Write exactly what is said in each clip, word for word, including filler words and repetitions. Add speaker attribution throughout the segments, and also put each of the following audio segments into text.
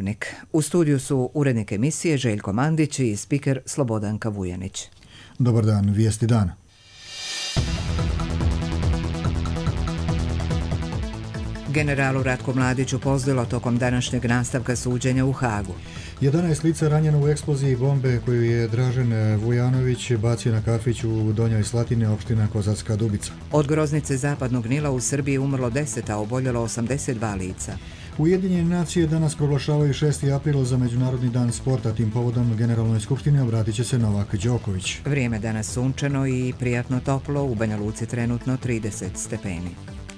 Speaker 1: Dnevnik. U studiju su urednik emisije Željko Mandić i spiker Slobodanka Vujanić.
Speaker 2: Dobar dan, vijesti dana.
Speaker 1: Generalu Ratku Mladiću pozlilo tokom današnjeg nastavka suđenja u Hagu.
Speaker 2: jedanaest lica ranjeno u eksploziji bombe koju je Dražen Vujanović bacio na kafić u Donjoj Slatini, opština Kozarska Dubica.
Speaker 1: Od groznice Zapadnog Nila u Srbiji umrlo deset, a oboljelo osamdeset dva lica.
Speaker 2: Ujedinjene nacije danas proglašavaju šesti april za Međunarodni dan sporta. Tim povodom Generalnoj skupštini obratit će se Novak Đoković.
Speaker 1: Vrijeme danas sunčano i prijatno toplo, u Banja Luci trenutno trideset stepeni.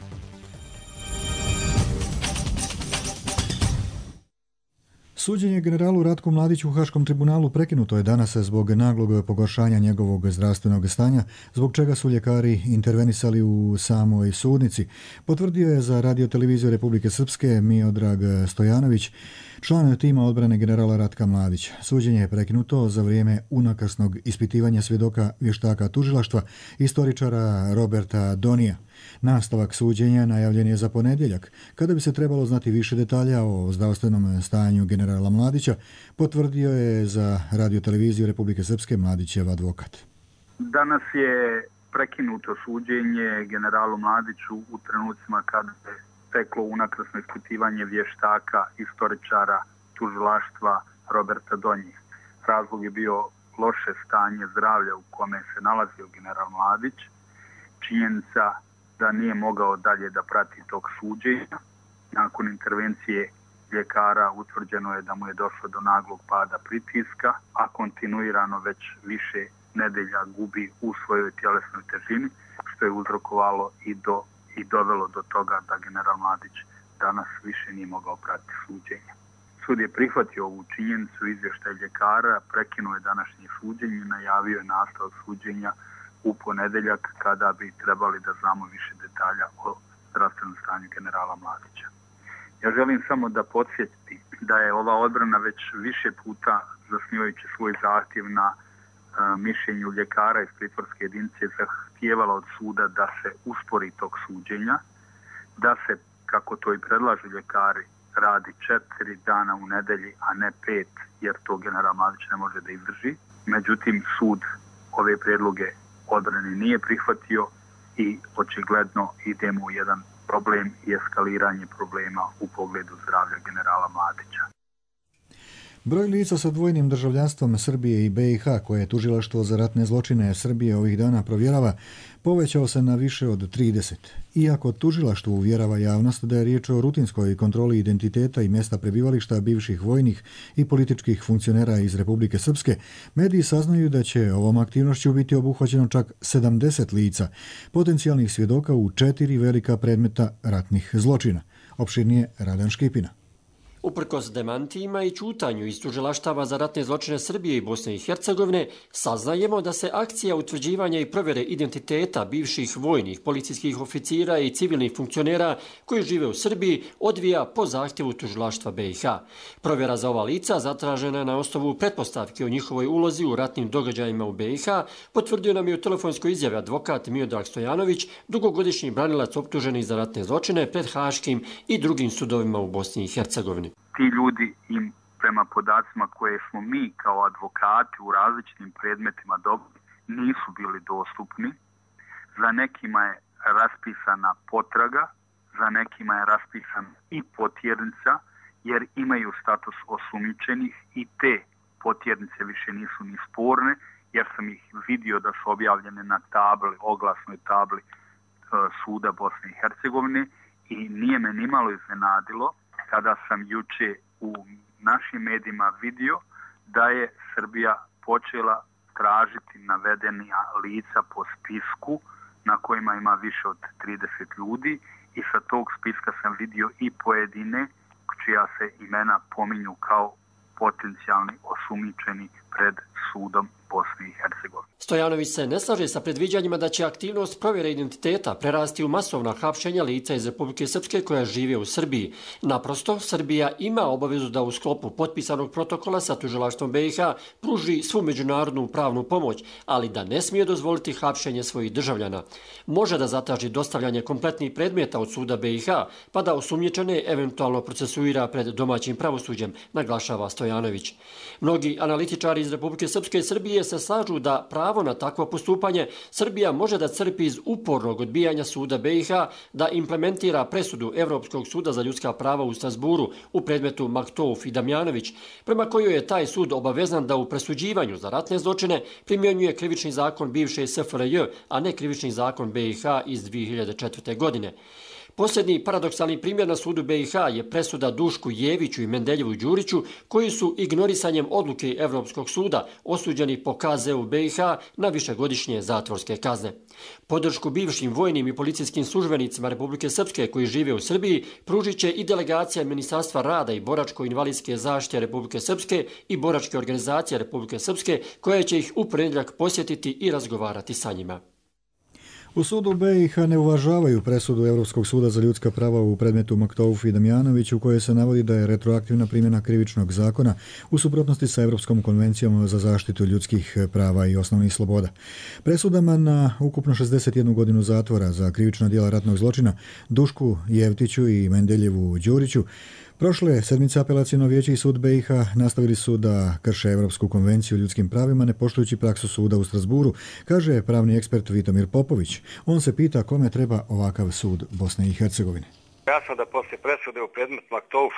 Speaker 2: Suđenje generalu Ratku Mladiću u Haškom tribunalu prekinuto je danas zbog naglog pogoršanja njegovog zdravstvenog stanja, zbog čega su ljekari intervenisali u samoj sudnici, potvrdio je za radioteleviziju Republike Srpske Miodrag Stojanović, član tima odbrane generala Ratka Mladića. Suđenje je prekinuto za vrijeme unakrsnog ispitivanja svjedoka vještaka tužilaštva, istoričara Roberta Donija. Nastavak suđenja najavljen je za ponedjeljak, kada bi se trebalo znati više detalja o zdravstvenom stanju generala Mladića, potvrdio je za radioteleviziju Republike Srpske Mladićev advokat.
Speaker 3: Danas je prekinuto suđenje generalu Mladiću u trenucima kada je teklo unakrsno ispitivanje vještaka, istoričara tužilaštva Roberta Donjih. Razlog je bio loše stanje zdravlja u kome se nalazio general Mladić, činjenica da nije mogao dalje da prati tog suđenja. Nakon intervencije ljekara utvrđeno je da mu je došlo do naglog pada pritiska, a kontinuirano već više nedelja gubi u svojoj tjelesnoj težini, što je uzrokovalo i, do, i dovelo do toga da general Mladić danas više nije mogao pratiti suđenje. Sud je prihvatio ovu činjenicu, izvještaj ljekara, prekinuo je današnje suđenje i najavio je nastavak suđenja u ponedeljak kada bi trebali da znamo više detalja o zdravstvenom stanju generala Mladića. Ja želim samo da podsjetim da je ova odbrana već više puta, zasnivajući svoj zahtjev na uh, mišljenju ljekara iz pritvorske jedinice, zahtijevala od suda da se uspori tog suđenja, da se, kako to i predlažu ljekari, radi četiri dana u nedelji, a ne pet, jer to general Mladić ne može da izdrži. Međutim, sud ove prijedloge odbrane nije prihvatio i očigledno idemo u jedan problem i eskaliranje problema u pogledu zdravlja generala Mladića.
Speaker 2: Broj lica sa dvojnim državljanstvom Srbije i B i H, koje je tužilaštvo za ratne zločine Srbije ovih dana provjerava, povećao se na više od trideset. Iako tužilaštvo uvjerava javnost da je riječ o rutinskoj kontroli identiteta i mjesta prebivališta bivših vojnih i političkih funkcionera iz Republike Srpske, mediji saznaju da će ovom aktivnošću biti obuhvaćeno čak sedamdeset lica, potencijalnih svjedoka u četiri velika predmeta ratnih zločina. Opširnije Radan Škipina.
Speaker 4: Uprkos demantijima i ćutanju iz tužilaštava za ratne zločine Srbije i Bosne i Hercegovine, saznajemo da se akcija utvrđivanja i provjere identiteta bivših vojnih, policijskih oficira i civilnih funkcionera koji žive u Srbiji odvija po zahtjevu tužilaštva B i H. Provjera za ova lica zatražena je na osnovu pretpostavke o njihovoj ulozi u ratnim događajima u B i H, potvrdio nam je u telefonskoj izjavi advokat Miodrag Stojanović, dugogodišnji branilac optuženih za ratne zločine pred Haškim i drugim sudovima u Bosni i Hercegovini.
Speaker 3: Ti ljudi im, prema podacima koje smo mi kao advokati u različitim predmetima dobili, nisu bili dostupni. Za nekima je raspisana potraga, za nekima je raspisana i potjernica, jer imaju status osumnjičenih i te potjernice više nisu ni sporne, jer sam ih vidio da su objavljene na tabli, oglasnoj tabli suda Bosne i Hercegovine i nije me nimalo iznenadilo kada sam juče u našim medijima vidio da je Srbija počela tražiti navedena lica po spisku na kojima ima više od trideset ljudi i sa tog spiska sam vidio i pojedine čija se imena pominju kao potencijalni osumnjičeni pred sudom Bosne i Hercegovine.
Speaker 4: Stojanović se ne slaže sa predviđanjima da će aktivnost provjere identiteta prerasti u masovna hapšenja lica iz Republike Srpske koja žive u Srbiji. Naprosto, Srbija ima obavezu da u sklopu potpisanog protokola sa tužilaštvom B i H pruži svu međunarodnu pravnu pomoć, ali da ne smije dozvoliti hapšenje svojih državljana. Može da zatraži dostavljanje kompletnih predmeta od suda B i H, pa da osumnjičene eventualno procesuira pred domaćim pravosuđem, naglašava Stojanović. Mnogi analitičari iz Republike Srpske i Srbije se slažu da pravo na takvo postupanje Srbija može da crpi iz upornog odbijanja suda B i H da implementira presudu Evropskog suda za ljudska prava u Strasburu u predmetu Maktouf i Damjanović, prema kojoj je taj sud obavezan da u presuđivanju za ratne zločine primjenjuje krivični zakon bivše S F R J, a ne krivični zakon B i H iz dvije hiljade četvrte. godine. Posljednji paradoksalni primjer na sudu B i H je presuda Dušku Jeviću i Mendeljevu Đuriću, koji su ignorisanjem odluke Evropskog suda osuđeni po K Z u B i H na višegodišnje zatvorske kazne. Podršku bivšim vojnim i policijskim službenicima Republike Srpske koji žive u Srbiji pružit će i delegacija Ministarstva rada i boračko-invalidske zaštite Republike Srpske i boračke organizacije Republike Srpske, koja će ih u ponedjeljak posjetiti i razgovarati sa njima.
Speaker 2: U sudu B i H ne uvažavaju presudu Evropskog suda za ljudska prava u predmetu Maktouf i Damjanović, u kojoj se navodi da je retroaktivna primjena krivičnog zakona u suprotnosti sa Evropskom konvencijom za zaštitu ljudskih prava i osnovnih sloboda. Presudama na ukupno šezdeset jednu godinu zatvora za krivična djela ratnog zločina Dušku Jevtiću i Mendeljevu Đuriću prošle sedmice apelacijno vijeće i sud B i H nastavili su da krše Evropsku konvenciju o ljudskim pravima ne poštujući praksu suda u Strasburu, kaže pravni ekspert Vitomir Popović. On se pita kome treba ovakav sud Bosne i Hercegovine.
Speaker 5: Jasno da poslije presude u predmet Maktouf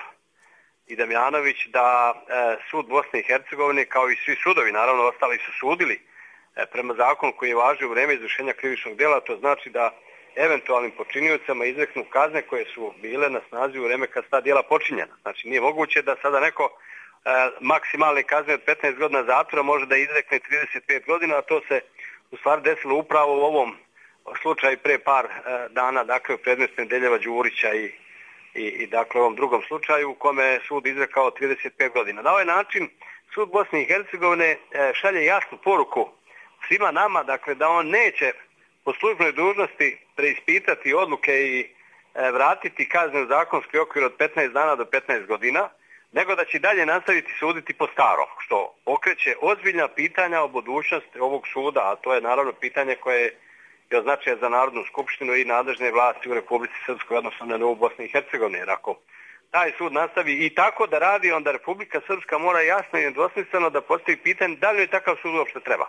Speaker 5: i Damjanović da e, sud Bosne i Hercegovine, kao i svi sudovi, naravno ostali su sudili e, prema zakonu koji je važio u vrijeme izvršenja krivičnog djela, to znači da eventualnim počiniocama izreknu kazne koje su bile na snazi u vrijeme kad su ta djela počinjena. Znači nije moguće da sada neko e, maksimalne kazne od petnaest godina zatvora može da izrekne trideset pet godina, a to se u stvari desilo upravo u ovom slučaju pre par e, dana, dakle u predmetu Mendeljeva Đurića i, i, i dakle u ovom drugom slučaju u kome je sud izrekao trideset pet godina. Na ovaj način sud Bosne i Hercegovine e, šalje jasnu poruku svima nama, dakle da on neće po službenoj dužnosti preispitati odluke i e, vratiti kazne u zakonski okvir od petnaest dana do petnaest godina, nego da će dalje nastaviti suditi po starom, što okreće ozbiljna pitanja o budućnosti ovog suda, a to je naravno pitanje koje je od značaja za Narodnu skupštinu i nadležne vlasti u Republici Srpskoj, odnosno na nivou Bosne i Hercegovine. Jer ako taj sud nastavi i tako da radi, onda Republika Srpska mora jasno i nedvosmisleno da postavi pitanje da li je takav sud uopšte treba.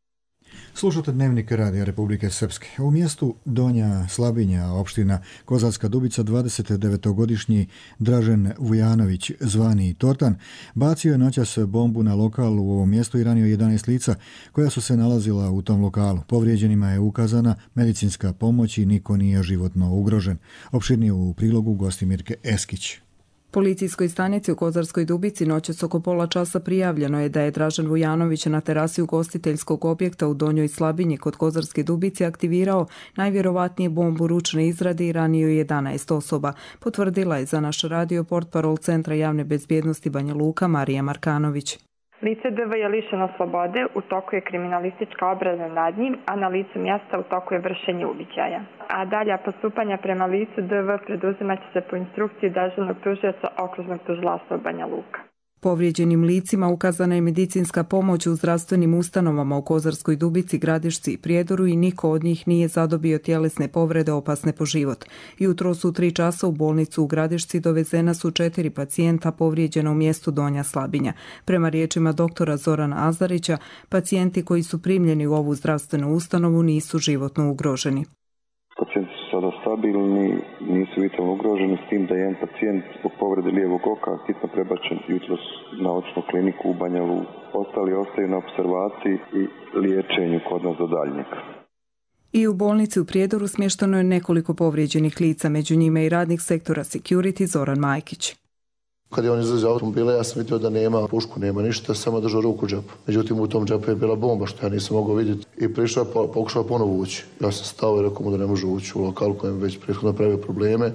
Speaker 2: Slušate Dnevnik Radija Republike Srpske. U mjestu Donja Slabinja, opština Kozarska Dubica, dvadesetdevetogodišnji Dražen Vujanović, zvani Tortan, bacio je noćas bombu na lokal u ovom mjestu i ranio jedanaest lica koja su se nalazila u tom lokalu. Povrijeđenima je ukazana medicinska pomoć i niko nije životno ugrožen. Opširnije u prilogu Gostimirke Eskić.
Speaker 6: Policijskoj stanici u Kozarskoj Dubici noćas oko pola časa prijavljeno je da je Dražen Vujanović na terasi ugostiteljskog objekta u Donjoj Slabinji kod Kozarske Dubice aktivirao najvjerovatnije bombu ručne izrade i ranio jedanaest osoba, potvrdila je za naš radio portparol Centra javne bezbjednosti Banja Luka Marija Markanović.
Speaker 7: Lice D V je lišeno slobode, u toku je kriminalistička obrada nad njim, a na licu mjesta u toku je vršenje uviđaja. A dalja postupanja prema licu D V preduzimat će se po instrukciji državnog tužioca okružnog tužilaštva Banja Luka.
Speaker 6: Povrijeđenim licima ukazana je medicinska pomoć u zdravstvenim ustanovama u Kozarskoj Dubici, Gradišci i Prijedoru i niko od njih nije zadobio tjelesne povrede opasne po život. Jutro su tri časa u bolnicu u Gradišci dovezena su četiri pacijenta povrijeđena u mjestu Donja Slabinja. Prema riječima doktora Zorana Azarića, pacijenti koji su primljeni u ovu zdravstvenu ustanovu nisu životno ugroženi.
Speaker 8: Pacijenti su sada stabilni, nisu vitalno ugroženi, s tim da je jedan pacijent zbog povrede lijevog oka hitno prebačen jutros na očnu kliniku u Banja Luku. Ostali ostaju na observaciji i liječenju kod nas do daljnjeg.
Speaker 6: I u bolnici u Prijedoru smješteno je nekoliko povrijeđenih lica, među njima i radnik sektora Security Zoran Majkić.
Speaker 9: Kad je on izlazio automobila, ja sam vidio da nema pušku, nema ništa, samo držao ruku u džepu. Međutim, u tom džepu je bila bomba, što ja nisam mogao vidjeti. I prišao je, pokušao ponovo ući. Ja sam stao i rekao mu da ne može ući u lokal kojem već prethodno pravio probleme.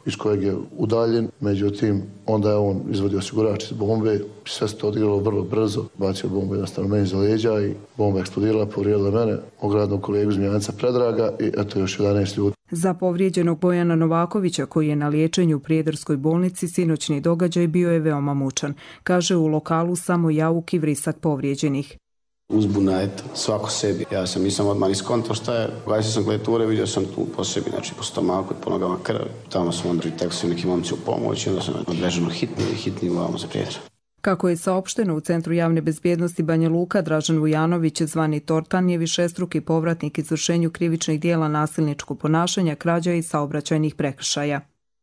Speaker 9: iz kojeg je udaljen, međutim onda je on izvodio osigurač iz bombe, sve se to odigralo vrlo brzo, bacio bombu jednostavno meni za leđa i bomba eksplodirala, povrijedila mene, ogradnog kolegu Zmijanca Predraga i eto još jedanaest ljudi.
Speaker 6: Za povrijeđenog Bojana Novakovića, koji je na liječenju u Prijedarskoj bolnici, sinoćni događaj bio je veoma mučan. Kaže u lokalu samo jauk i vrisak povrijeđenih.
Speaker 10: Uzbuna, eto, svako sebi. Ja sam nisam odmah ni skontao šta je. Gasio sam kleture, vidio sam tu po sebi, znači po stomaku i po nogama krvi. Tamo sam onda i tako su neki momci u pomoć i onda sam odveženo hitni i hitni uvamo za Prijedor.
Speaker 6: Kako je saopšteno u Centru javne bezbjednosti Banja Luka, Dražan Vujanović, zvani Tortan, je višestruki povratnik izvršenju krivičnih dijela nasilničkog ponašanja, krađa i saobraćajnih prekršaja.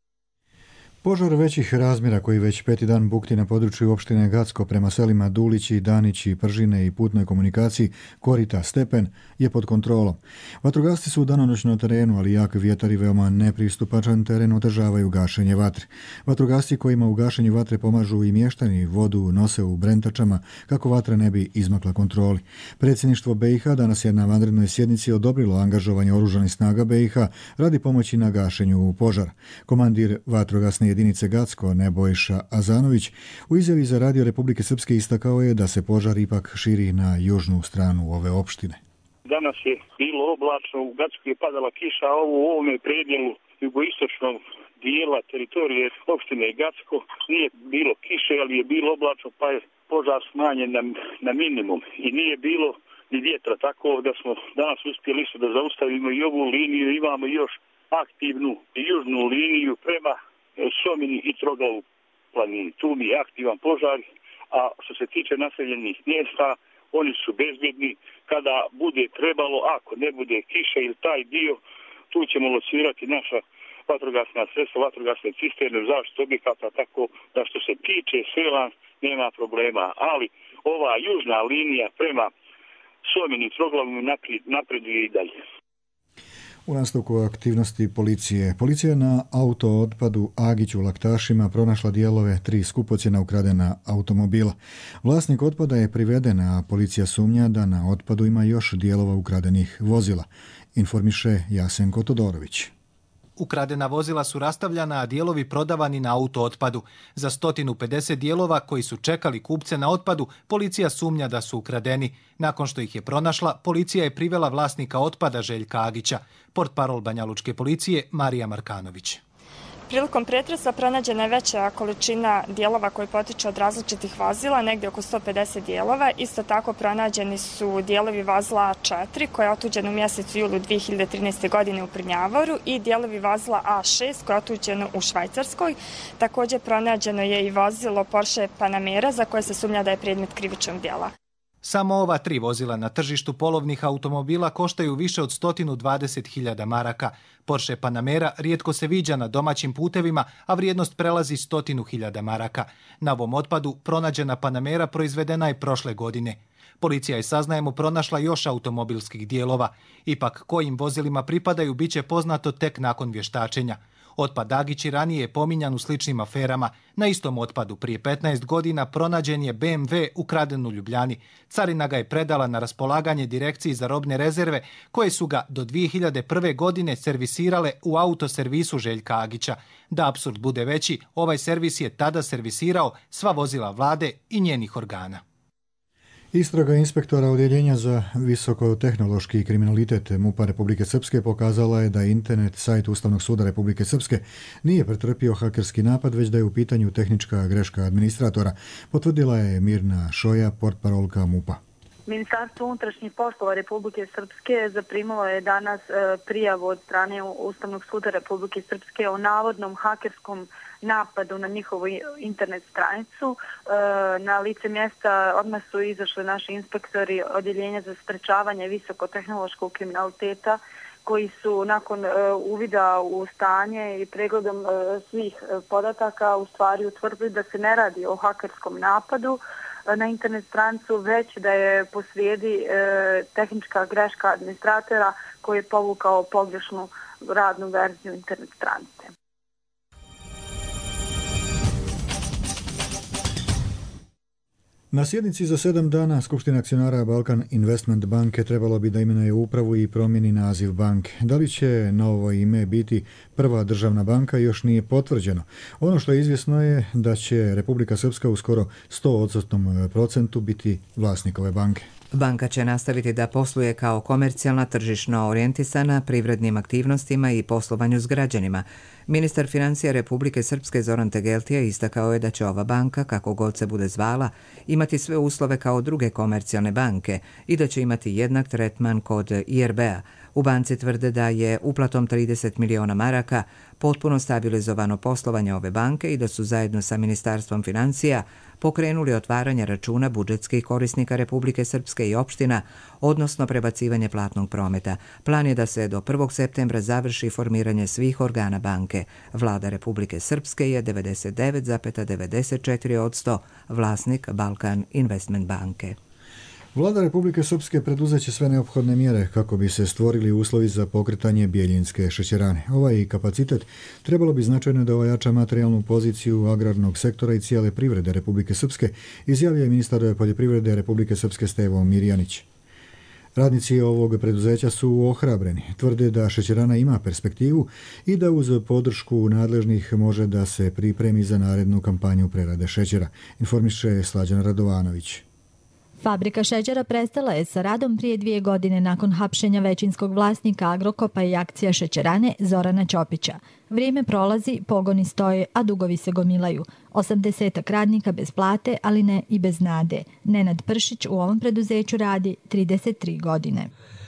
Speaker 2: Požar većih razmjera koji već peti dan bukti na području opštine Gacko prema selima Dulići, Danići, Pržine i putnoj komunikaciji Korita Stepen je pod kontrolom. Vatrogasci su danonoćno na terenu, ali jak vjetar i veoma nepristupačan teren otežavaju gašenje vatre. Vatrogasci kojima u gašenju vatre pomažu i mještani vodu nose u brentačama kako vatra ne bi izmakla kontroli. Predsjedništvo B i H danas je na vanrednoj sjednici odobrilo angažovanje oružanih snaga B i H radi pomoći na gašenju požara. Komandir vatrogasne jedinice Gacko Nebojša Azanović u izjavi za Radio Republike Srpske istakao je da se požar ipak širi na južnu stranu ove opštine.
Speaker 11: Danas je bilo oblačno, u Gacku je padala kiša, a ovo u ovome predjelu jugoistočnog dijela teritorije opštine Gacko nije bilo kiše, ali je bilo oblačno, pa je požar smanjen na, na minimum i nije bilo ni vjetra, tako da smo danas uspjeli su da zaustavimo i ovu liniju, imamo još aktivnu južnu liniju prema Somini i Troglavu planini. Tu mi je aktivan požar, a što se tiče naseljenih mjesta, oni su bezbjedni. Kada bude trebalo, ako ne bude kiša ili taj dio, tu ćemo locirati naša vatrogasna sredstva, vatrogasne cisterne u zaštitu objekata, tako da što se tiče sela nema problema. Ali ova južna linija prema Somini i Troglavu napreduje i dalje.
Speaker 2: U nastavku aktivnosti policije. Policija na auto otpadu Agić u Laktašima pronašla dijelove tri skupocjena ukradena automobila. Vlasnik otpada je priveden, a policija sumnja da na otpadu ima još dijelova ukradenih vozila. Informiše Jasenko Todorović.
Speaker 12: Ukradena vozila su rastavljana, a dijelovi prodavani na auto otpadu. Za sto pedeset dijelova koji su čekali kupce na otpadu, policija sumnja da su ukradeni. Nakon što ih je pronašla, policija je privela vlasnika otpada Željka Agića. Portparol Banjalučke policije Marija Markanović.
Speaker 7: Prilikom pretresa pronađena je veća količina dijelova koji potiču od različitih vozila, negdje oko sto pedeset dijelova. Isto tako pronađeni su dijelovi vozila A četiri koja je otuđena u mjesecu julu dvije hiljade trinaeste. godine u Prnjavoru i dijelovi vozila A šest koja je otuđena u Švajcarskoj. Također pronađeno je i vozilo Porsche Panamera za koje se sumnja da je predmet krivičnog djela.
Speaker 12: Samo ova tri vozila na tržištu polovnih automobila koštaju više od sto dvadeset hiljada maraka. Porsche Panamera rijetko se viđa na domaćim putevima, a vrijednost prelazi sto hiljada maraka. Na ovom otpadu pronađena Panamera proizvedena je prošle godine. Policija je, saznajemo, pronašla još automobilskih dijelova. Ipak kojim vozilima pripadaju bit će poznato tek nakon vještačenja. Otpad Agić i ranije je pominjan u sličnim aferama. Na istom otpadu prije petnaest godina pronađen je B M W ukraden u Ljubljani. Carina ga je predala na raspolaganje Direkciji za robne rezerve, koje su ga do dvije hiljade prve. godine servisirale u autoservisu Željka Agića. Da apsurd bude veći, ovaj servis je tada servisirao sva vozila vlade i njenih organa.
Speaker 2: Istraga inspektora Odjeljenja za visokotehnološki kriminalitet MUP-a Republike Srpske pokazala je da internet sajt Ustavnog suda Republike Srpske nije pretrpio hakerski napad, već da je u pitanju tehnička greška administratora, potvrdila je Mirna Šoja, portparolka MUP-a.
Speaker 13: Ministarstvo unutrašnjih poslova Republike Srpske zaprimilo je danas prijavu od strane Ustavnog suda Republike Srpske o navodnom hakerskom napadu na njihovu internet stranicu. Na lice mjesta odmah su izašli naši inspektori Odjeljenja za sprečavanje visokotehnološkog kriminaliteta, koji su nakon uvida u stanje i pregledom svih podataka u stvari utvrdili da se ne radi o hakerskom napadu na internet stranicu, već da je posrijedi e, tehnička greška administratora koji je povukao pogrešnu radnu verziju internet stranice.
Speaker 2: Na sjednici za sedam dana Skupština akcionara Balkan Investment banke trebalo bi da imenuje upravu i promijeni naziv banke. Da li će novo ime biti prva državna banka još nije potvrđeno. Ono što je izvjesno je da će Republika Srpska u skoro sto posto biti vlasnik ove banke.
Speaker 1: Banka će nastaviti da posluje kao komercijalna, tržišno orijentisana privrednim aktivnostima i poslovanju s građanima. Ministar financija Republike Srpske Zoran Tegeltija istakao je da će ova banka, kako god se bude zvala, imati sve uslove kao druge komercijalne banke i da će imati jednak tretman kod I R B-a. U banci tvrde da je uplatom trideset miliona maraka potpuno stabilizovano poslovanje ove banke i da su zajedno sa Ministarstvom financija pokrenuli otvaranje računa budžetskih korisnika Republike Srpske i opština, odnosno prebacivanje platnog prometa. Plan je da se do prvog septembra završi formiranje svih organa banke. Vlada Republike Srpske je devedeset devet zarez devedeset četiri posto vlasnik Balkan Investment banke.
Speaker 2: Vlada Republike Srpske preduzeće sve neophodne mjere kako bi se stvorili uslovi za pokretanje Bjeljinske šećerane. Ovaj kapacitet trebalo bi značajno da ojača materijalnu poziciju agrarnog sektora i cijele privrede Republike Srpske, izjavio je ministar poljoprivrede Republike Srpske Stevo Mirjanić. Radnici ovog preduzeća su ohrabreni. Tvrde da šećerana ima perspektivu i da uz podršku nadležnih može da se pripremi za narednu kampanju prerade šećera, informiše Slađan Radovanović.
Speaker 14: Fabrika šećera prestala je sa radom prije dvije godine nakon hapšenja većinskog vlasnika Agrokopa i akcija šećerane Zorana Ćopića. Vrijeme prolazi, pogoni stoje, a dugovi se gomilaju. Osamdesetak radnika bez plate, ali ne i bez nade. Nenad Pršić u ovom preduzeću radi trideset tri godine.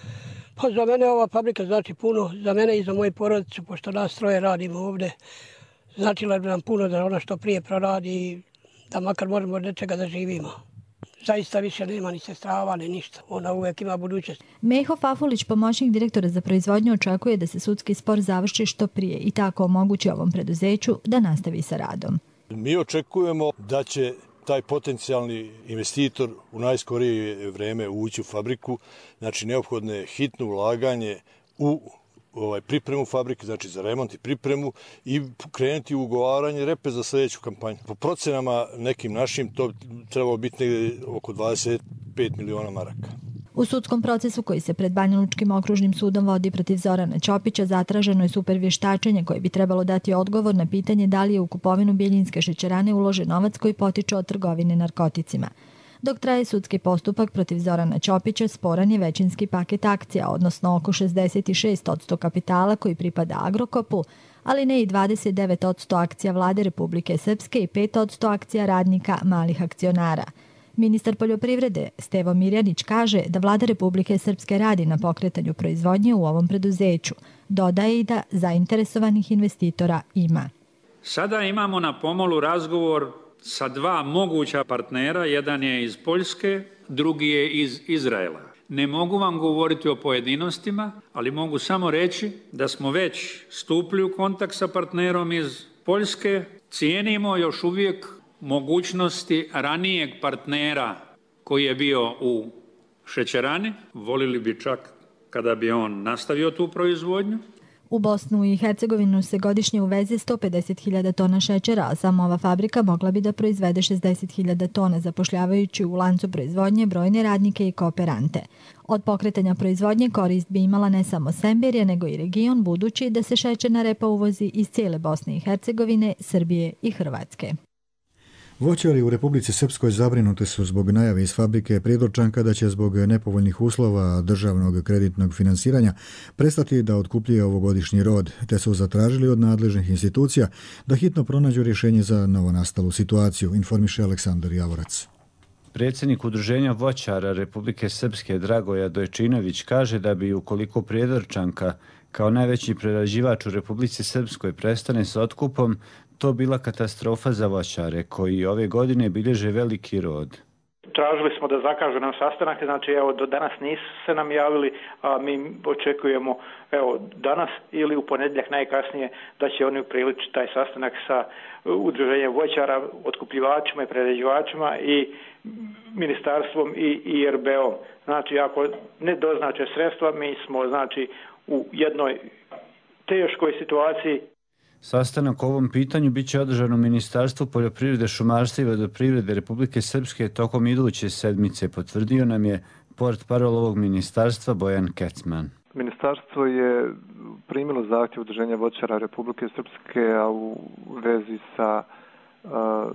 Speaker 15: Pa za mene ova fabrika znači puno, za mene i za moju porodicu, pošto nas troje radimo ovdje. Značilo bi nam puno da ona što prije proradi i da makar možemo od nečega da živimo. Zaista više nema ni sestrava, ni ništa. Ona uvijek ima budućnost.
Speaker 14: Meho Fafulić, pomoćnik direktora za proizvodnju, očekuje da se sudski spor završi što prije i tako omogući ovom preduzeću da nastavi sa radom.
Speaker 16: Mi očekujemo da će taj potencijalni investitor u najskorije vrijeme ući u fabriku. Znači, neophodno je hitno ulaganje u ovaj, pripremu fabrike, znači za remont i pripremu i krenuti u ugovaranje repe za sljedeću kampanju. Po procenama nekim našim to trebalo biti oko dvadeset pet miliona maraka.
Speaker 14: U sudskom procesu koji se pred Banjalučkim okružnim sudom vodi protiv Zorana Ćopića zatraženo je supervještačenje koje bi trebalo dati odgovor na pitanje da li je u kupovinu Bjeljinske šećerane uložen novac koji potiče od trgovine narkoticima. Dok traje sudski postupak protiv Zorana Ćopića, sporan je većinski paket akcija, odnosno oko šezdeset šest posto kapitala koji pripada Agrokopu, ali ne i dvadeset devet posto akcija Vlade Republike Srpske i pet posto akcija radnika malih akcionara. Ministar poljoprivrede Stevo Mirjanić kaže da Vlada Republike Srpske radi na pokretanju proizvodnje u ovom preduzeću. Dodaje i da zainteresovanih investitora ima.
Speaker 17: Sada imamo na pomolu razgovor sa dva moguća partnera, jedan je iz Poljske, drugi je iz Izraela. Ne mogu vam govoriti o pojedinostima, ali mogu samo reći da smo već stupili u kontakt sa partnerom iz Poljske. Cijenimo još uvijek mogućnosti ranijeg partnera koji je bio u šećerani. Volili bi čak kada bi on nastavio tu proizvodnju.
Speaker 14: U Bosnu i Hercegovinu se godišnje uveze sto pedeset hiljada tona šećera, a samo ova fabrika mogla bi da proizvede šezdeset hiljada tona, zapošljavajući u lancu proizvodnje brojne radnike i kooperante. Od pokretanja proizvodnje korist bi imala ne samo Semberija, nego i region, budući da se šećerna repa uvozi iz cijele Bosne i Hercegovine, Srbije i Hrvatske.
Speaker 2: Voćari u Republici Srpskoj zabrinuti su zbog najave iz fabrike Prijedorčanka da će zbog nepovoljnih uslova državnog kreditnog finansiranja prestati da otkupljuje ovogodišnji rod, te su zatražili od nadležnih institucija da hitno pronađu rješenje za novonastalu situaciju, informiše Aleksandar Javorac.
Speaker 18: Predsjednik Udruženja voćara Republike Srpske Dragoja Dojčinović kaže da bi ukoliko Prijedorčanka kao najveći prerađivač u Republici Srpskoj prestane s otkupom, to bila katastrofa za voćare koji ove godine bilježe veliki rod.
Speaker 19: Tražili smo da zakažu nam sastanak, znači evo do danas nisu se nam javili, a mi očekujemo evo danas ili u ponedjeljak najkasnije da će oni upriličiti taj sastanak sa udruženjem voćara, otkupljivačima i prerađivačima i ministarstvom i I R B-om. Znači ako ne doznače sredstva, mi smo znači u jednoj teškoj situaciji.
Speaker 18: Sastanak o ovom pitanju bit će održan u Ministarstvu poljoprivrede, šumarstva i vodoprivrede Republike Srpske tokom iduće sedmice, potvrdio nam je portparol ovog ministarstva Bojan Kecman.
Speaker 20: Ministarstvo je primilo zahtjev Udruženja voćara Republike Srpske, a u vezi sa uh,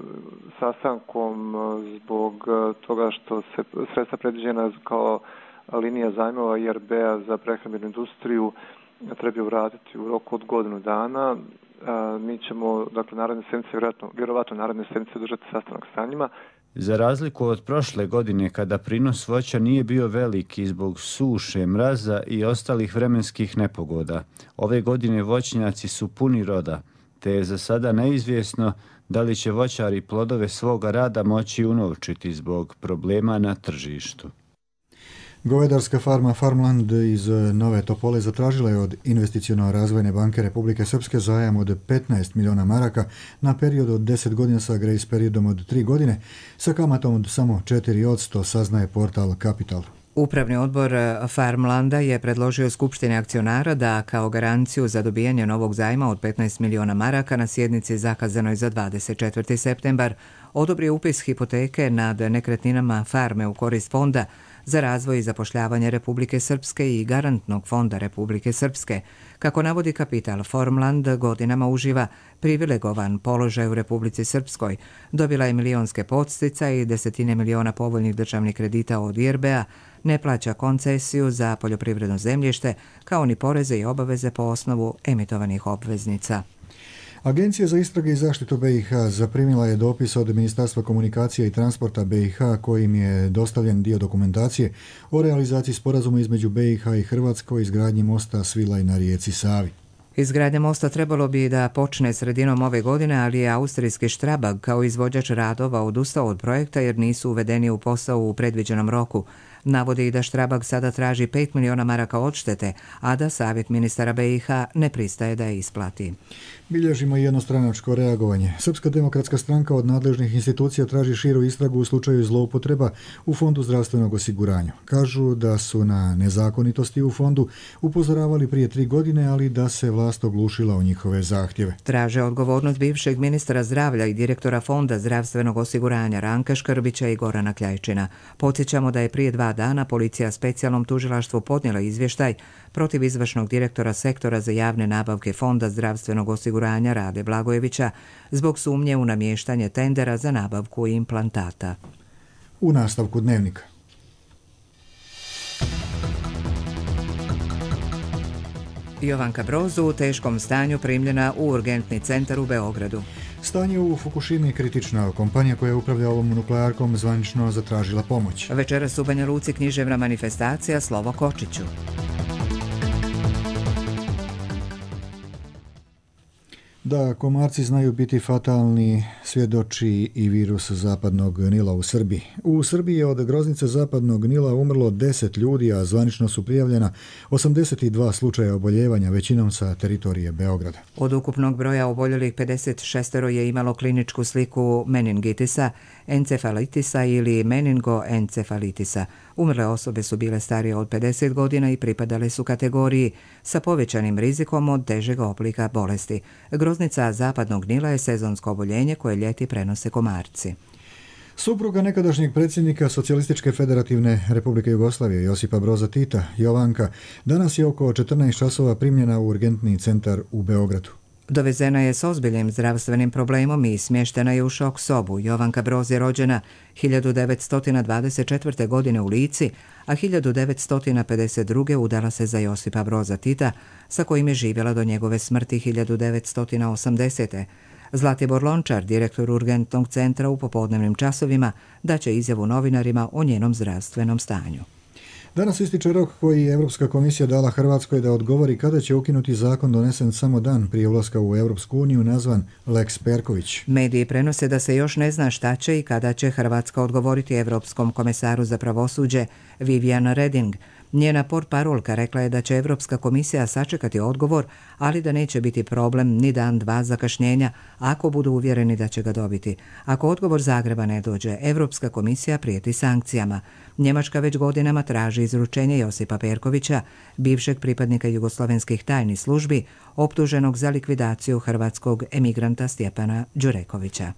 Speaker 20: sastankom zbog toga što se sredstva predviđena kao linija zajmova I R B-a za prehrambenu industriju treba vratiti u roku od godinu dana. Uh, mi ćemo, dakle, naredne sedmice, vjerojatno, vjerovatno naredne sedmice održati sastanak sa njima.
Speaker 18: Za razliku od prošle godine, kada prinos voća nije bio veliki zbog suše, mraza i ostalih vremenskih nepogoda, ove godine voćnjaci su puni roda, te je za sada neizvjesno da li će voćari plodove svoga rada moći unovčiti zbog problema na tržištu.
Speaker 2: Govedarska farma Farmland iz Nove Topole zatražila je od Investiciono-razvojne banke Republike Srpske zajam od petnaest miliona maraka na period od deset godina sa grace periodom od tri godine sa kamatom od samo četiri posto, saznaje portal Kapital.
Speaker 1: Upravni odbor Farmlanda je predložio Skupštini akcionara da kao garanciju za dobijanje novog zajma od petnaest miliona maraka na sjednici zakazanoj za dvadeset četvrti septembar odobri upis hipoteke nad nekretninama farme u korist fonda za razvoj i zapošljavanje Republike Srpske i garantnog fonda Republike Srpske. Kako navodi Kapital, Farmland godinama uživa privilegovan položaj u Republici Srpskoj. Dobila je milionske podsticaje i desetine miliona povoljnih državnih kredita od I R B-a, ne plaća koncesiju za poljoprivredno zemljište, kao ni poreze i obaveze po osnovu emitovanih obveznica.
Speaker 2: Agencija za istrage i zaštitu B i H zaprimila je dopis od Ministarstva komunikacija i transporta B i H kojim je dostavljen dio dokumentacije o realizaciji sporazuma između B i H i Hrvatske o izgradnji mosta Svilaj na rijeci Savi.
Speaker 1: Izgradnja mosta trebalo bi da počne sredinom ove godine, ali je austrijski Strabag kao izvođač radova odustao od projekta jer nisu uvedeni u posao u predviđenom roku. Navodi i da Strabag sada traži pet miliona maraka odštete, a da savjet ministara B i H ne pristaje da je isplati.
Speaker 2: Bilježimo jednostranačko reagovanje. Srpska demokratska stranka od nadležnih institucija traži širu istragu u slučaju zloupotreba u Fondu zdravstvenog osiguranja. Kažu da su na nezakonitosti u fondu upozoravali prije tri godine, ali da se vlast oglušila o njihove zahtjeve.
Speaker 1: Traže odgovornost bivšeg ministra zdravlja i direktora Fonda zdravstvenog osiguranja Ranka Škrbića i Gorana Kljajčina. Podsjećamo da je prije dva dana policija specijalnom tužilaštvu podnijela izvještaj protiv izvršnog direktora sektora za javne nabavke Fonda zdravstvenog osiguranja Rade Blagojevića zbog sumnje u namještanje tendera za nabavku implantata.
Speaker 2: U nastavku dnevnika.
Speaker 1: Jovanka Broz u teškom stanju primljena u urgentni centar u Beogradu.
Speaker 2: Stanje u Fukušimi je kritično. Kompanija koja upravlja ovom nuklearkom zvanično zatražila pomoć.
Speaker 1: Večeras u Banja Luci književna manifestacija Slovo Kočiću.
Speaker 2: Da komarci znaju biti fatalni, svjedoči i virus zapadnog Nila u Srbiji. U Srbiji je od groznice zapadnog Nila umrlo deset ljudi, a zvanično su prijavljena osamdeset dva slučaja oboljevanja, većinom sa teritorije Beograda.
Speaker 1: Od ukupnog broja oboljelih pedeset šest je imalo kliničku sliku meningitisa, encefalitisa ili meningoencefalitisa. Umrle osobe su bile starije od pedeset godina i pripadale su kategoriji sa povećanim rizikom od težeg oblika bolesti. Groznica zapadnog Nila je sezonsko oboljenje koje ljeti prenose komarci.
Speaker 2: Supruga nekadašnjeg predsjednika Socijalističke federativne Republike Jugoslavije Josipa Broza Tita, Jovanka, danas je oko četrnaest časova primljena u urgentni centar u Beogradu.
Speaker 1: Dovezena je s ozbiljnim zdravstvenim problemom i smještena je u šok sobu. Jovanka Broz je rođena hiljadu devetsto dvadeset četvrte. godine u Lici, a hiljadu devetsto pedeset druge. udala se za Josipa Broza Tita, sa kojim je živjela do njegove smrti hiljadu devetsto osamdesete. Zlatibor Lončar, direktor urgentnog centra, u popodnevnim časovima daće izjavu novinarima o njenom zdravstvenom stanju.
Speaker 2: Danas ističe rok koji je Europska komisija dala Hrvatskoj da odgovori kada će ukinuti zakon donesen samo dan prije ulaska u Europsku uniju nazvan Lex Perković.
Speaker 1: Mediji prenose da se još ne zna šta će i kada će Hrvatska odgovoriti Europskom komesaru za pravosuđe Vivian Reding. Njena portparolka rekla je da će Evropska komisija sačekati odgovor, ali da neće biti problem ni dan dva zakašnjenja ako budu uvjereni da će ga dobiti. Ako odgovor Zagreba ne dođe, Evropska komisija prijeti sankcijama. Njemačka već godinama traži izručenje Josipa Perkovića, bivšeg pripadnika jugoslovenskih tajnih službi, optuženog za likvidaciju hrvatskog emigranta Stjepana Đurekovića.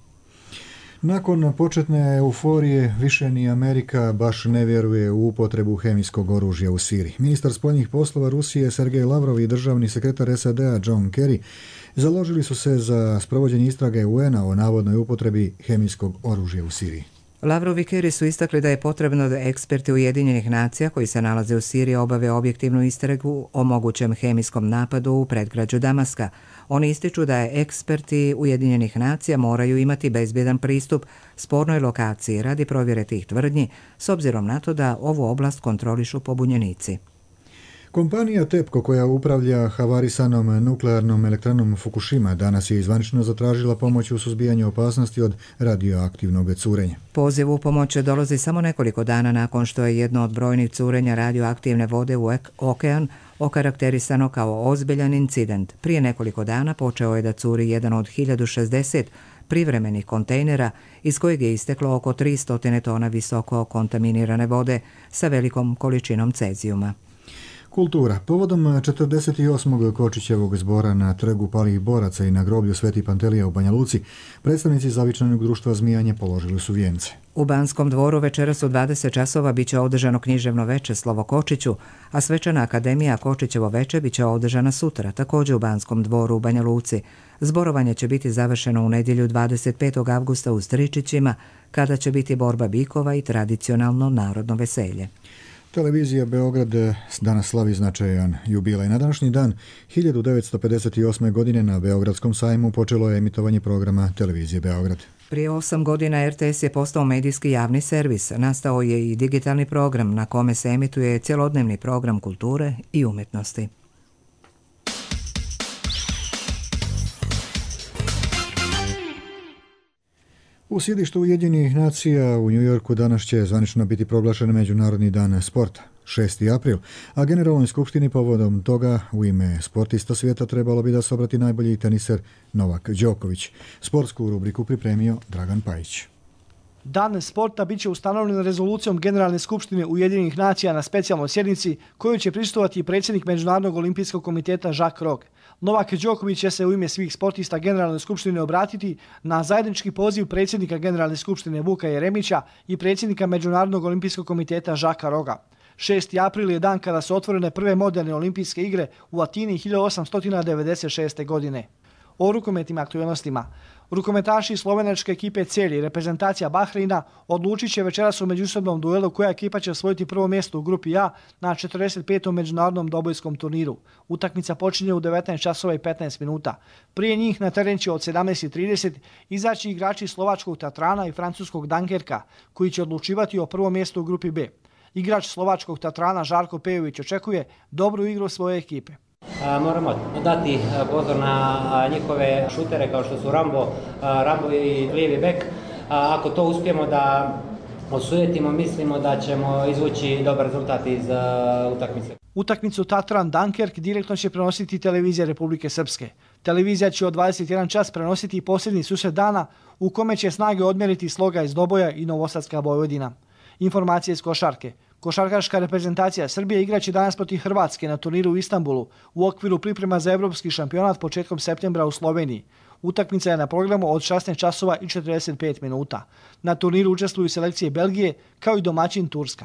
Speaker 2: Nakon početne euforije, više ni Amerika baš ne vjeruje u upotrebu hemijskog oružja u Siriji. Ministar spoljnih poslova Rusije Sergej Lavrov i državni sekretar S A D-a John Kerry založili su se za sprovođenje istrage U N-a o navodnoj upotrebi hemijskog oružja u Siriji.
Speaker 1: Lavrov i Kerry su istakli da je potrebno da eksperti Ujedinjenih nacija koji se nalaze u Siriji obave objektivnu istragu o mogućem hemijskom napadu u predgrađu Damaska. Oni ističu da je eksperti Ujedinjenih nacija moraju imati bezbjedan pristup spornoj lokaciji radi provjere tih tvrdnji, s obzirom na to da ovu oblast kontrolišu pobunjenici.
Speaker 2: Kompanija TEPCO, koja upravlja havarisanom nuklearnom elektranom Fukushima, danas je zvanično zatražila pomoć u suzbijanju opasnosti od radioaktivnog curenja.
Speaker 1: Poziv u pomoć dolazi samo nekoliko dana nakon što je jedno od brojnih curenja radioaktivne vode u okean okarakterisano kao ozbiljan incident. Prije nekoliko dana počeo je da curi jedan od hiljadu šezdeset privremenih kontejnera iz kojeg je isteklo oko tristo tona visoko kontaminirane vode sa velikom količinom cezijuma.
Speaker 2: Kultura. Povodom četrdeset osmog Kočićevog zbora na trgu palih boraca i na groblju Sveti Pantelija u Banja Luci, predstavnici Zavičajnog društva Zmijanje položili su vijence.
Speaker 1: U Banskom dvoru večeras u dvadeset časova biće održano književno veče Slovo Kočiću, a svečana akademija Kočićevo veče biće održana sutra, također u Banskom dvoru u Banja Luci. Zborovanje će biti završeno u nedjelju dvadeset petog avgusta u Stričićima, kada će biti borba bikova i tradicionalno narodno veselje.
Speaker 2: Televizija Beograd danas slavi značajan jubilej. Na današnji dan hiljadu devetsto pedeset osme. godine na Beogradskom sajmu počelo je emitovanje programa Televizije Beograd.
Speaker 1: Prije osam godina R T S je postao medijski javni servis. Nastao je i digitalni program na kome se emituje cjelodnevni program kulture i umjetnosti.
Speaker 2: U sjedištu Ujedinjenih nacija u New Yorku danas će zvanično biti proglašen Međunarodni dan sporta, šesti april, a Generalnoj skupštini povodom toga u ime sportista svijeta trebalo bi da se obrati najbolji teniser Novak Đoković. Sportsku rubriku pripremio Dragan Pajić.
Speaker 21: Dan sporta biće ustanovljen rezolucijom Generalne skupštine Ujedinjenih nacija na specijalnoj sjednici koju će prisustvovati i predsjednik Međunarodnog olimpijskog komiteta Jacques Rogge. Novak Đoković će se u ime svih sportista Generalne skupštine obratiti na zajednički poziv predsjednika Generalne skupštine Vuka Jeremića i predsjednika Međunarodnog olimpijskog komiteta Jacquesa Rogga. šesti april je dan kada su otvorene prve moderne olimpijske igre u Atini hiljadu osamsto devedeset šeste. godine. O rukometnim aktualnostima. Rukometaši slovenačke ekipe Celje i reprezentacija Bahreina odlučit će večeras u međusobnom duelu koja ekipa će osvojiti prvo mjesto u grupi A na četrdeset petom međunarodnom dobojskom turniru. Utakmica počinje u devetnaest časova i petnaest minuta. Prije njih na teren će od sedamnaest i trideset izaći igrači slovačkog Tatrana i francuskog Dunkerka, koji će odlučivati o prvom mjestu u grupi B. Igrač slovačkog Tatrana Žarko Pejović očekuje dobru igru svoje ekipe.
Speaker 22: Moramo dati pozor na njihove šutere kao što su Rambo, Rambo i lijevi bek. Ako to uspijemo da osujetimo, mislimo da ćemo izvući dobar rezultat iz utakmice.
Speaker 21: Utakmicu Tatran Dunkerk direktno će prenositi televizija Republike Srpske. Televizija će od dvadeset jedan čas prenositi i posljednji susret dana u kome će snage odmjeriti Sloga iz Doboja i Novosadska Vojvodina. Informacije iz košarke. Košarkaška reprezentacija Srbije igraće danas protiv Hrvatske na turniru u Istanbulu u okviru priprema za evropski šampionat početkom septembra u Sloveniji. Utakmica je na programu od šesnaest časova i četrdeset pet minuta. Na turniru učestvuju selekcije Belgije kao i domaćin Turska.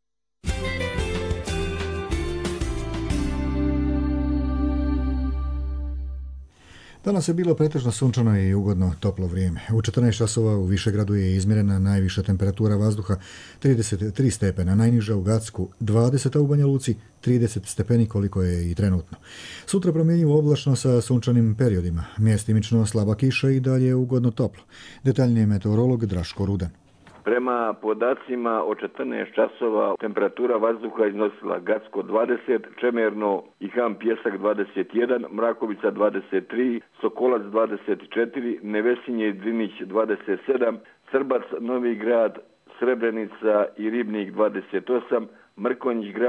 Speaker 2: Danas je bilo pretežno sunčano i ugodno toplo vrijeme. U četrnaest časova u Višegradu je izmjerena najviša temperatura vazduha trideset tri stepena, najniža u Gacku dvadeset, a u Banja Luci trideset stepeni koliko je i trenutno. Sutra promjenjivo oblačno sa sunčanim periodima, mjestimično slaba kiša i dalje ugodno toplo. Detaljnije meteorolog Draško Rudan.
Speaker 23: Prema podacima od četrnaest časova temperatura vazduha iznosila Gacko dvadeset, Čemerno i Ham Pjesak dvadeset jedan, Mrakovica dvadeset tri, Sokolac dvadeset četiri, Nevesinje i Drinić dvadeset sedam, Crbac, Novi Grad, Srebrenica i Ribnik dvadeset osam, Mrkonjić Grad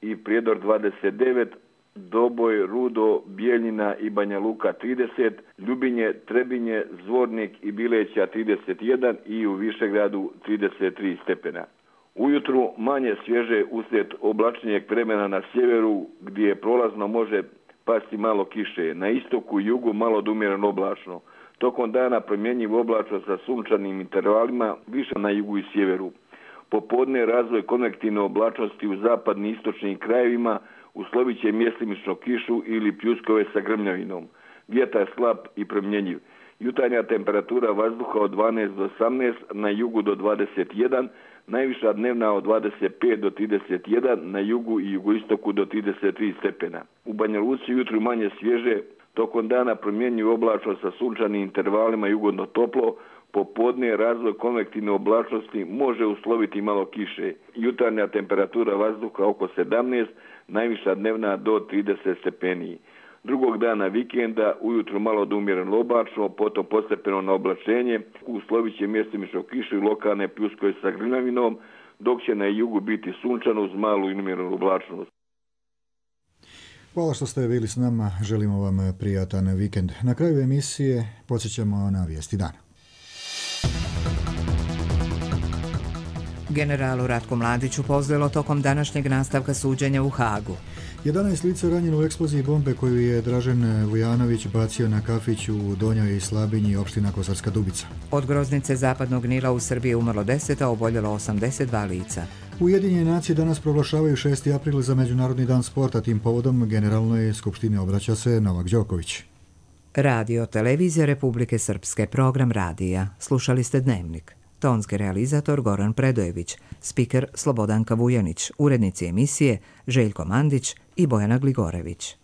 Speaker 23: i Prijedor dvadeset devet, Doboj, Rudo, Bijeljina i Banja Luka trideset, Ljubinje, Trebinje, Zvornik i Bileća trideset jedan i u Višegradu trideset tri stepena. Ujutru manje svježe uslijed oblačnijeg vremena na sjeveru gdje prolazno može pasti malo kiše, na istoku i jugu malo od umjereno oblačno. Tokom dana promjenjivo oblačno sa sunčanim intervalima više na jugu i sjeveru. Popodne razvoj konvektivne oblačnosti u zapadnim i istočnim krajevima uslovit će mjestimično kišu ili pljuskove sa grmljavinom. Vjetar slab i promjenjiv. Jutarnja temperatura vazduha od dvanaest do osamnaest, na jugu do dvadeset jedan, najviša dnevna od dvadeset pet do trideset jedan, na jugu i jugoistoku do trideset tri stepena. U Banja Luci jutru manje svježe, tokom dana promjenjiv oblačno sa sunčanim intervalima i ugodno toplo, popodne razvoj konvektivne oblačnosti može usloviti malo kiše. Jutarnja temperatura vazduha oko sedamnaest, najviša dnevna do trideset stepeni. Drugog dana vikenda ujutru malo do umjereno oblačno, potom postepeno na oblačenje, uslovit će mjestimično kišu i lokalne pljuskove sa grmljavinom, dok će na jugu biti sunčano uz malu i umjerenu oblačnost.
Speaker 2: Hvala što ste bili s nama, želimo vam prijatan vikend. Na kraju emisije podsjećamo na vijesti dana.
Speaker 1: Generalu Ratku Mladiću pozlilo tokom današnjeg nastavka suđenja u Hagu.
Speaker 2: jedanaest lica ranjeno u eksploziji bombe koju je Dražen Vujanović bacio na kafić u Donjoj Slabinji, opština Kosarska Dubica.
Speaker 1: Od groznice Zapadnog Nila u Srbiji umrlo deset, a oboljelo osamdeset dva lica.
Speaker 2: Ujedinjene nacije danas proglašavaju šesti april za Međunarodni dan sporta. Tim povodom Generalnoj skupštini obraća se Novak Đoković.
Speaker 1: Radio Televizija Republike Srpske, program radija. Slušali ste Dnevnik. Tonski realizator Goran Predojević, spiker Slobodanka Vujanić, urednici emisije Željko Mandić i Bojana Gligorević.